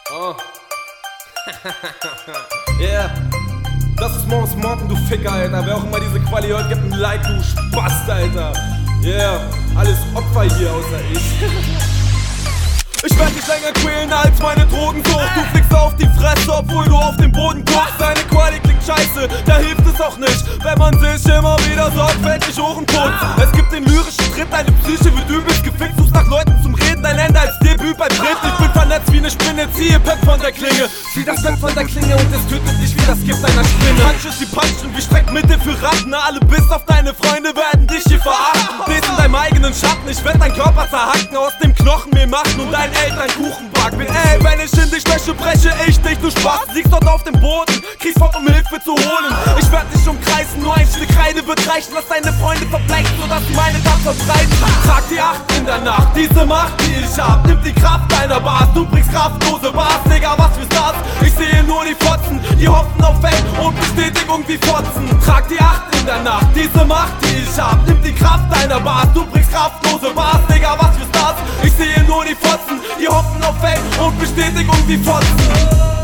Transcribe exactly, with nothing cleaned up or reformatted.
Oh. Yeah. Das ist Morgens Morgen, du Ficker, Alter. Wer auch immer diese Quali hört, gibt ein Like, du Spast, Alter. Yeah. Alles Opfer hier außer ich. Ich werd dich länger quälen als meine Drogensucht. Du fliegst auf die Fresse, obwohl du auf den Boden guckst. Deine Quali klingt scheiße, da hilft es auch nicht, wenn man sich immer wieder sorgfältig Ohren putzt. Es gibt den lyrischen Tritt, deine Psyche wird übelst gefickt. Suchst nach Leuten zum Reden, dein Ende als Debüt beim Tritt. Ich bin vernetzt wie ne Spinne, ziehe Pep von der Klinge. Zieh das Pep von der Klinge und es tötet dich wie das Gift einer Spinne. Punches wie Punchen, wie Streckmittel für Ratten. Alle bis auf deine Freunde werden dich hier verachten. Stehst in deinem eigenen Schatten, ich werd dein Körper zerhacken, aus dem Knochen mir machen und deinen Eltern Kuchen backen. Ey, wenn ich in die Schwäche breche, ich dich, du Spaß. Liegst dort auf dem Boden, kriegst Bock, um Hilfe zu holen. Ich werd dich umkreisen, nur ein Stück Kreide wird reichen. Lass deine Freunde verbleichen, sodass sie meine Tat verbreiten. Trag die Acht in der Nacht, diese Macht, die ich hab, nimmt die Kraft deiner Bars. Du bringst kraftlose Bars, Digga, was für Stars. Ich sehe nur die Fotzen, die hoffen auf Fame und Bestätigung wie Fotzen. Trag die Acht in der Nacht, diese Macht, die ich hab, nimmt die Kraft deiner Bars. Du bringst kraftlose Bars, Digga, was für Stars. Ich sehe nur die Fotzen, die hoffen auf Fame und Bestätigung wie Fotzen.